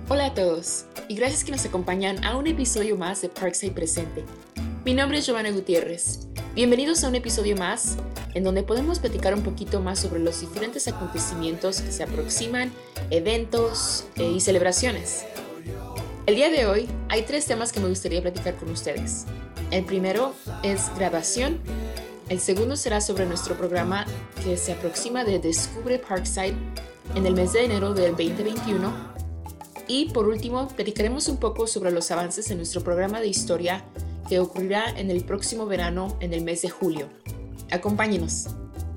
Hola a todos y gracias que nos acompañan a un episodio más de Parkside Presente. Mi nombre es Giovanna Gutiérrez. Bienvenidos a un episodio más en donde podemos platicar un poquito más sobre los diferentes acontecimientos que se aproximan, eventos y celebraciones. El día de hoy hay 3 temas que me gustaría platicar con ustedes. El primero es graduación. El segundo será sobre nuestro programa que se aproxima de Descubre Parkside en el mes de enero del 2021. Y por último, platicaremos un poco sobre los avances en nuestro programa de historia que ocurrirá en el próximo verano en el mes de julio. Acompáñenos.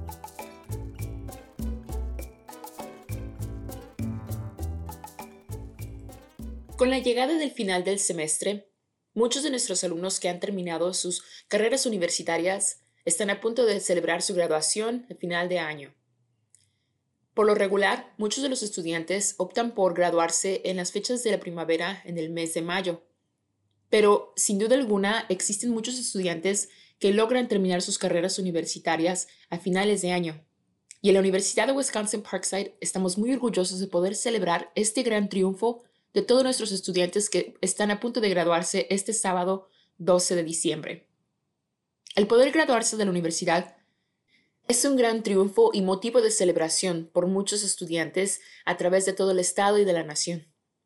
Con la llegada del final del semestre, muchos de nuestros alumnos que han terminado sus carreras universitarias están a punto de celebrar su graduación a final de año. Por lo regular, muchos de los estudiantes optan por graduarse en las fechas de la primavera en el mes de mayo. Pero, sin duda alguna, existen muchos estudiantes que logran terminar sus carreras universitarias a finales de año. Y en la Universidad de Wisconsin-Parkside estamos muy orgullosos de poder celebrar este gran triunfo de todos nuestros estudiantes que están a punto de graduarse este sábado 12 de diciembre. El poder graduarse de la universidad es un gran triunfo y motivo de celebración por muchos estudiantes a través de todo el estado y de la nación.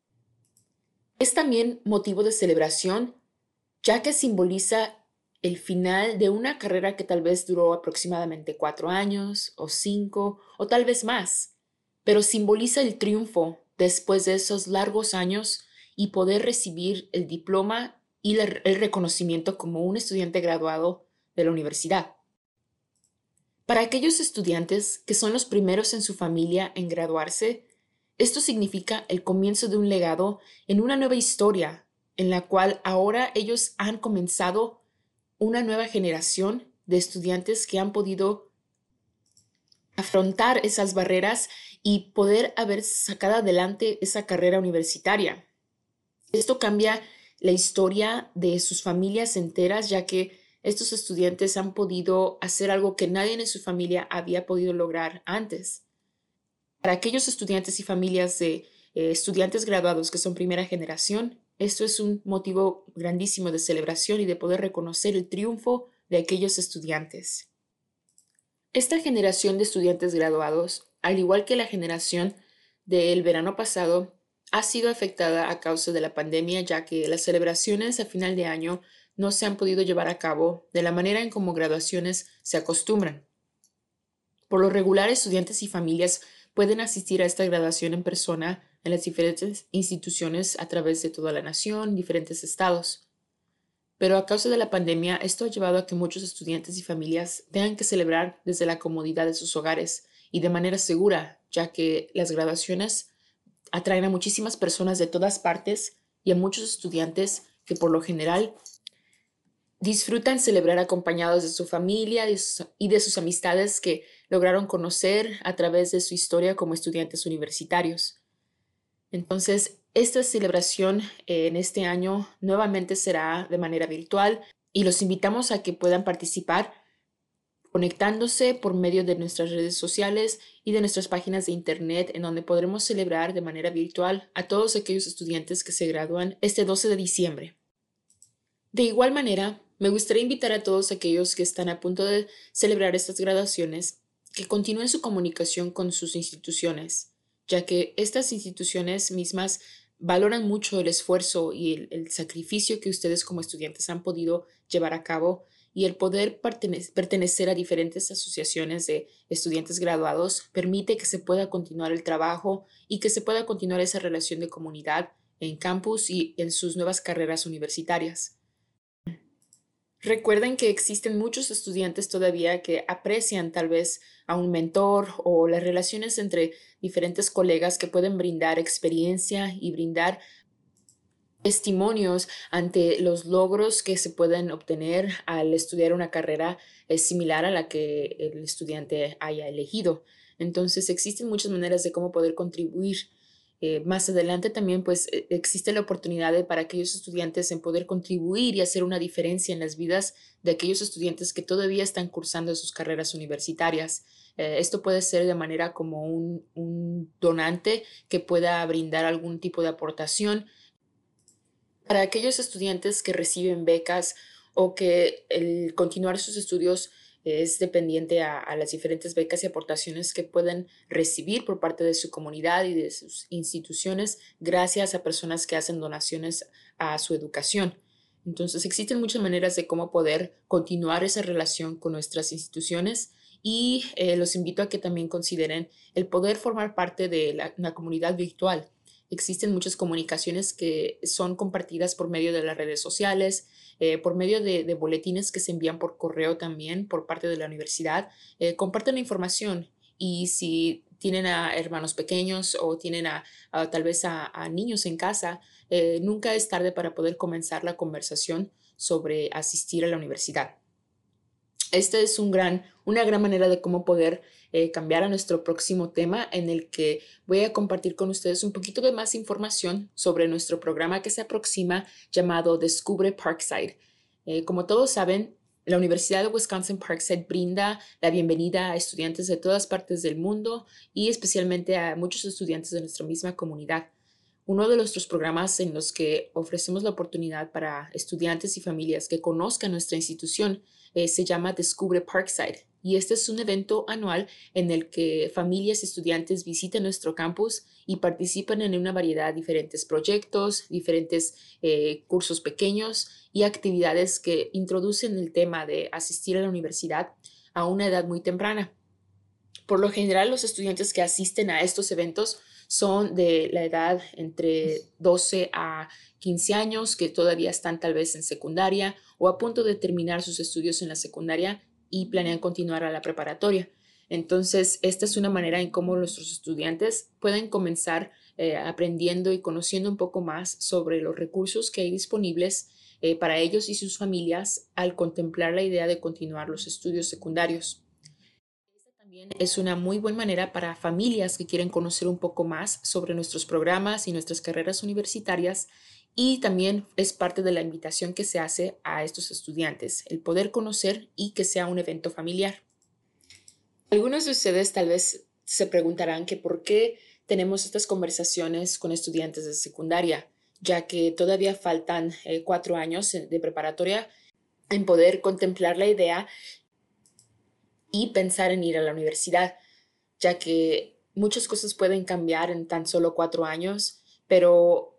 Es también motivo de celebración ya que simboliza el final de una carrera que tal vez duró aproximadamente 4 años o 5 o tal vez más, pero simboliza el triunfo después de esos largos años y poder recibir el diploma y el reconocimiento como un estudiante graduado de la universidad. Para aquellos estudiantes que son los primeros en su familia en graduarse, esto significa el comienzo de un legado en una nueva historia, en la cual ahora ellos han comenzado una nueva generación de estudiantes que han podido afrontar esas barreras y poder haber sacado adelante esa carrera universitaria. Esto cambia la historia de sus familias enteras, ya que estos estudiantes han podido hacer algo que nadie en su familia había podido lograr antes. Para aquellos estudiantes y familias de estudiantes graduados que son primera generación, esto es un motivo grandísimo de celebración y de poder reconocer el triunfo de aquellos estudiantes. Esta generación de estudiantes graduados, al igual que la generación del verano pasado, ha sido afectada a causa de la pandemia, ya que las celebraciones a final de año no se han podido llevar a cabo de la manera en como graduaciones se acostumbran. Por lo regular, estudiantes y familias pueden asistir a esta graduación en persona en las diferentes instituciones a través de toda la nación, diferentes estados. Pero a causa de la pandemia, esto ha llevado a que muchos estudiantes y familias tengan que celebrar desde la comodidad de sus hogares y de manera segura, ya que las graduaciones atraen a muchísimas personas de todas partes y a muchos estudiantes que por lo general disfrutan celebrar acompañados de su familia y de sus amistades que lograron conocer a través de su historia como estudiantes universitarios. Entonces, esta celebración en este año nuevamente será de manera virtual y los invitamos a que puedan participar conectándose por medio de nuestras redes sociales y de nuestras páginas de internet en donde podremos celebrar de manera virtual a todos aquellos estudiantes que se gradúan este 12 de diciembre. De igual manera, me gustaría invitar a todos aquellos que están a punto de celebrar estas graduaciones que continúen su comunicación con sus instituciones, ya que estas instituciones mismas valoran mucho el esfuerzo y el sacrificio que ustedes como estudiantes han podido llevar a cabo y el poder pertenecer a diferentes asociaciones de estudiantes graduados permite que se pueda continuar el trabajo y que se pueda continuar esa relación de comunidad en campus y en sus nuevas carreras universitarias. Recuerden que existen muchos estudiantes todavía que aprecian tal vez a un mentor o las relaciones entre diferentes colegas que pueden brindar experiencia y brindar testimonios ante los logros que se pueden obtener al estudiar una carrera similar a la que el estudiante haya elegido. Entonces existen muchas maneras de cómo poder contribuir Más adelante también pues existe la oportunidad para aquellos estudiantes en poder contribuir y hacer una diferencia en las vidas de aquellos estudiantes que todavía están cursando sus carreras universitarias. Esto puede ser de manera como un donante que pueda brindar algún tipo de aportación para aquellos estudiantes que reciben becas o que el continuar sus estudios es dependiente a las diferentes becas y aportaciones que pueden recibir por parte de su comunidad y de sus instituciones gracias a personas que hacen donaciones a su educación. Entonces, existen muchas maneras de cómo poder continuar esa relación con nuestras instituciones y los invito a que también consideren el poder formar parte de una comunidad virtual. Existen muchas comunicaciones que son compartidas por medio de las redes sociales, por medio de boletines que se envían por correo también por parte de la universidad. Comparten la información y si tienen a hermanos pequeños o tienen tal vez a niños en casa, nunca es tarde para poder comenzar la conversación sobre asistir a la universidad. Esta es una gran manera de cómo poder cambiar a nuestro próximo tema en el que voy a compartir con ustedes un poquito de más información sobre nuestro programa que se aproxima llamado Descubre Parkside. Como todos saben, la Universidad de Wisconsin Parkside brinda la bienvenida a estudiantes de todas partes del mundo y especialmente a muchos estudiantes de nuestra misma comunidad. Uno de nuestros programas en los que ofrecemos la oportunidad para estudiantes y familias que conozcan nuestra institución se llama Descubre Parkside y este es un evento anual en el que familias y estudiantes visitan nuestro campus y participan en una variedad de diferentes proyectos, diferentes cursos pequeños y actividades que introducen el tema de asistir a la universidad a una edad muy temprana. Por lo general, los estudiantes que asisten a estos eventos son de la edad entre 12 a 15 años, que todavía están tal vez en secundaria o a punto de terminar sus estudios en la secundaria y planean continuar a la preparatoria. Entonces, esta es una manera en cómo nuestros estudiantes pueden comenzar aprendiendo y conociendo un poco más sobre los recursos que hay disponibles para ellos y sus familias al contemplar la idea de continuar los estudios secundarios. También es una muy buena manera para familias que quieren conocer un poco más sobre nuestros programas y nuestras carreras universitarias y también es parte de la invitación que se hace a estos estudiantes, el poder conocer y que sea un evento familiar. Algunos de ustedes tal vez se preguntarán que por qué tenemos estas conversaciones con estudiantes de secundaria, ya que todavía faltan 4 años de preparatoria en poder contemplar la idea y pensar en ir a la universidad, ya que muchas cosas pueden cambiar en tan solo 4 años, pero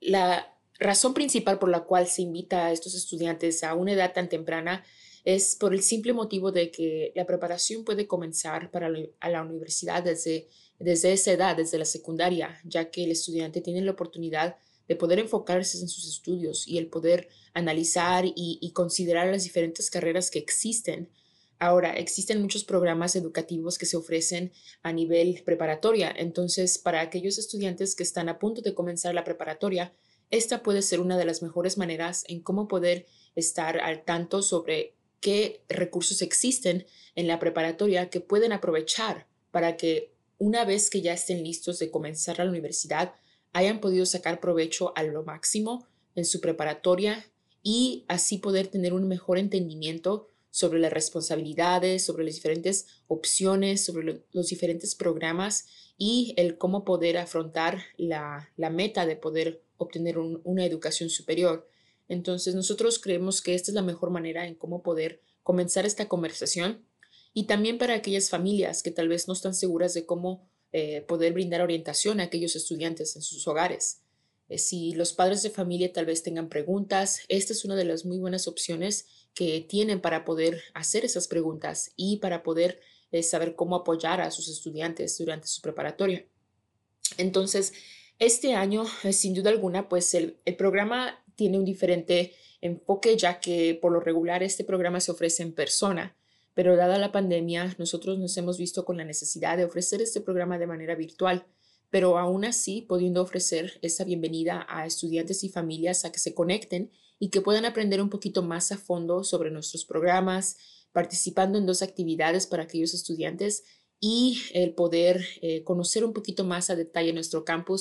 la razón principal por la cual se invita a estos estudiantes a una edad tan temprana es por el simple motivo de que la preparación puede comenzar para a la universidad desde esa edad, desde la secundaria, ya que el estudiante tiene la oportunidad de poder enfocarse en sus estudios y el poder analizar y considerar las diferentes carreras que existen. Ahora, existen muchos programas educativos que se ofrecen a nivel preparatoria, entonces para aquellos estudiantes que están a punto de comenzar la preparatoria, esta puede ser una de las mejores maneras en cómo poder estar al tanto sobre qué recursos existen en la preparatoria que pueden aprovechar para que una vez que ya estén listos de comenzar la universidad, hayan podido sacar provecho a lo máximo en su preparatoria y así poder tener un mejor entendimiento sobre las responsabilidades, sobre las diferentes opciones, sobre los diferentes programas y el cómo poder afrontar la meta de poder obtener una educación superior. Entonces, nosotros creemos que esta es la mejor manera en cómo poder comenzar esta conversación y también para aquellas familias que tal vez no están seguras de cómo poder brindar orientación a aquellos estudiantes en sus hogares. Si los padres de familia tal vez tengan preguntas, esta es una de las muy buenas opciones que tienen para poder hacer esas preguntas y para poder saber cómo apoyar a sus estudiantes durante su preparatoria. Entonces, este año, sin duda alguna, pues el programa tiene un diferente enfoque, ya que por lo regular este programa se ofrece en persona, pero dada la pandemia, nosotros nos hemos visto con la necesidad de ofrecer este programa de manera virtual, pero aún así pudiendo ofrecer esa bienvenida a estudiantes y familias a que se conecten y que puedan aprender un poquito más a fondo sobre nuestros programas, participando en 2 actividades para aquellos estudiantes y el poder conocer un poquito más a detalle nuestro campus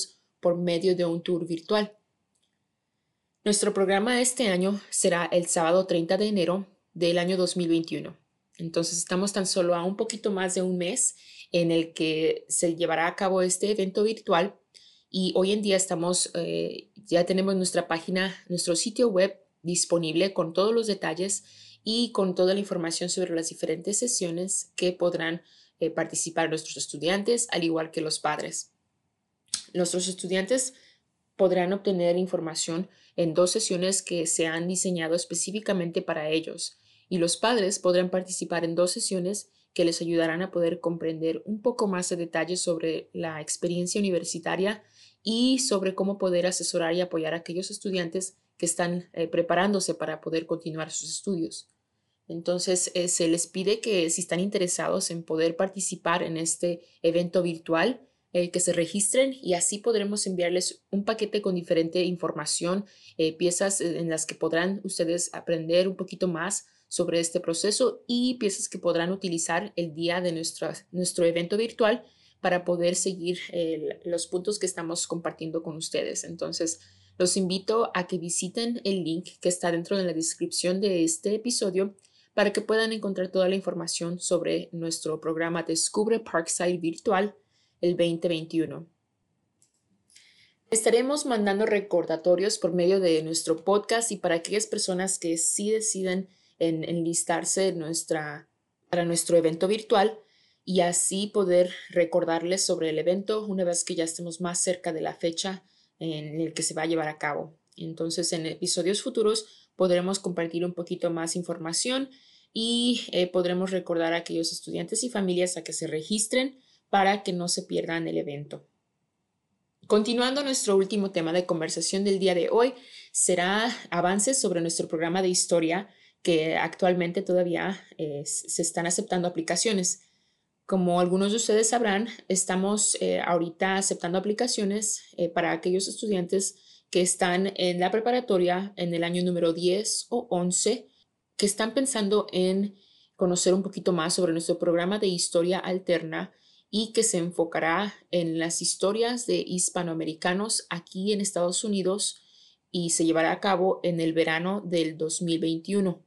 por medio de un tour virtual. Nuestro programa este año será el sábado 30 de enero del año 2021. Entonces estamos tan solo a un poquito más de un mes en el que se llevará a cabo este evento virtual y hoy en día ya tenemos nuestra página, nuestro sitio web disponible con todos los detalles y con toda la información sobre las diferentes sesiones que podrán participar nuestros estudiantes, al igual que los padres. Nuestros estudiantes podrán obtener información en 2 sesiones que se han diseñado específicamente para ellos, y los padres podrán participar en 2 sesiones que les ayudarán a poder comprender un poco más de detalles sobre la experiencia universitaria y sobre cómo poder asesorar y apoyar a aquellos estudiantes que están preparándose para poder continuar sus estudios. Entonces, se les pide que si están interesados en poder participar en este evento virtual, que se registren y así podremos enviarles un paquete con diferente información, piezas en las que podrán ustedes aprender un poquito más sobre este proceso y piezas que podrán utilizar el día de nuestro evento virtual para poder seguir los puntos que estamos compartiendo con ustedes. Entonces, los invito a que visiten el link que está dentro de la descripción de este episodio para que puedan encontrar toda la información sobre nuestro programa Descubre Parkside Virtual el 2021. Estaremos mandando recordatorios por medio de nuestro podcast y para aquellas personas que sí deciden enlistarse para nuestro evento virtual y así poder recordarles sobre el evento una vez que ya estemos más cerca de la fecha en el que se va a llevar a cabo. Entonces, en episodios futuros podremos compartir un poquito más información y podremos recordar a aquellos estudiantes y familias a que se registren para que no se pierdan el evento. Continuando, nuestro último tema de conversación del día de hoy será avances sobre nuestro programa de historia, que actualmente todavía se están aceptando aplicaciones. Como algunos de ustedes sabrán, estamos ahorita aceptando aplicaciones para aquellos estudiantes que están en la preparatoria en el año número 10 o 11, que están pensando en conocer un poquito más sobre nuestro programa de historia alterna y que se enfocará en las historias de hispanoamericanos aquí en Estados Unidos y se llevará a cabo en el verano del 2021.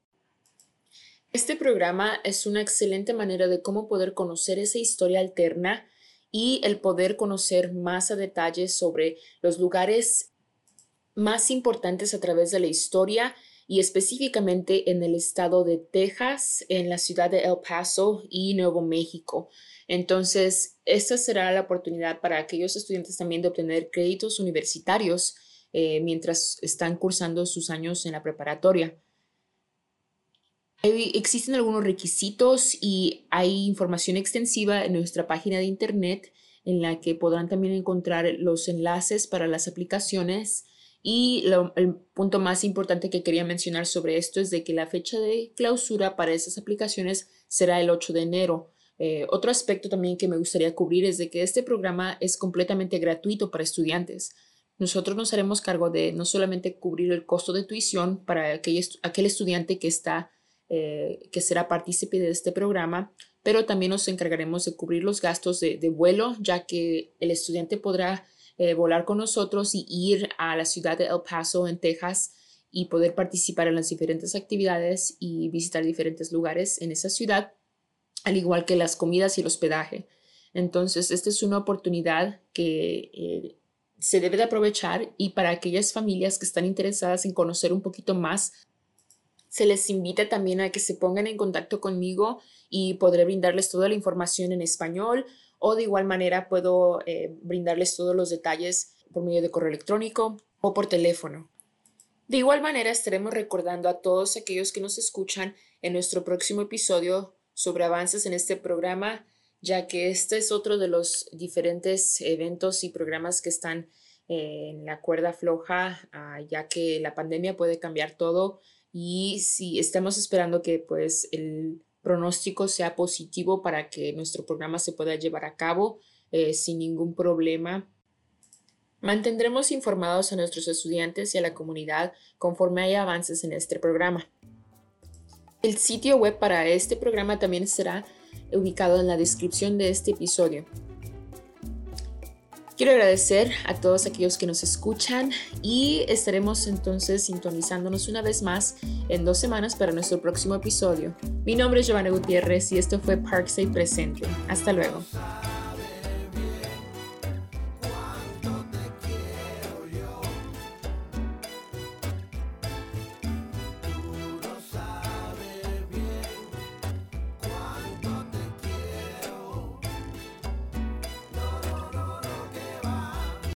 Este programa es una excelente manera de cómo poder conocer esa historia alterna y el poder conocer más a detalle sobre los lugares más importantes a través de la historia y específicamente en el estado de Texas, en la ciudad de El Paso y Nuevo México. Entonces, esta será la oportunidad para aquellos estudiantes también de obtener créditos universitarios mientras están cursando sus años en la preparatoria. Existen algunos requisitos y hay información extensiva en nuestra página de internet en la que podrán también encontrar los enlaces para las aplicaciones y el punto más importante que quería mencionar sobre esto es de que la fecha de clausura para esas aplicaciones será el 8 de enero. Otro aspecto también que me gustaría cubrir es de que este programa es completamente gratuito para estudiantes. Nosotros nos haremos cargo de no solamente cubrir el costo de tuición para aquel estudiante que será partícipe de este programa, pero también nos encargaremos de cubrir los gastos de vuelo, ya que el estudiante podrá volar con nosotros y ir a la ciudad de El Paso, en Texas, y poder participar en las diferentes actividades y visitar diferentes lugares en esa ciudad, al igual que las comidas y el hospedaje. Entonces, esta es una oportunidad que se debe de aprovechar y para aquellas familias que están interesadas en conocer un poquito más, se les invita también a que se pongan en contacto conmigo y podré brindarles toda la información en español o de igual manera puedo brindarles todos los detalles por medio de correo electrónico o por teléfono. De igual manera estaremos recordando a todos aquellos que nos escuchan en nuestro próximo episodio sobre avances en este programa, ya que este es otro de los diferentes eventos y programas que están en la cuerda floja, ya que la pandemia puede cambiar todo y si estamos esperando que pues el pronóstico sea positivo para que nuestro programa se pueda llevar a cabo sin ningún problema. Mantendremos informados a nuestros estudiantes y a la comunidad conforme haya avances en este programa. El sitio web para este programa también será ubicado en la descripción de este episodio. Quiero agradecer a todos aquellos que nos escuchan y estaremos entonces sintonizándonos una vez más en 2 semanas para nuestro próximo episodio. Mi nombre es Giovanna Gutiérrez y esto fue Parkside Presente. Hasta luego.